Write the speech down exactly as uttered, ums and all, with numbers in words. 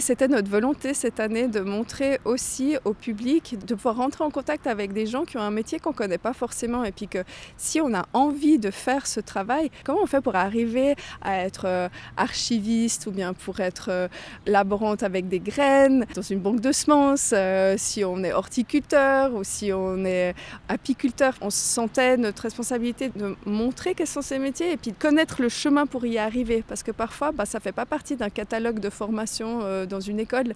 C'était notre volonté cette année de montrer aussi au public, de pouvoir rentrer en contact avec des gens qui ont un métier qu'on ne connaît pas forcément et puis que si on a envie de faire ce travail, comment on fait pour arriver à être euh, archiviste ou bien pour être euh, laborante avec des graines dans une banque de semences, euh, si on est horticulteur ou si on est apiculteur. On sentait notre responsabilité de montrer quels sont ces métiers et puis de connaître le chemin pour y arriver parce que parfois bah, ça ne fait pas partie d'un catalogue de formation euh, dans une école.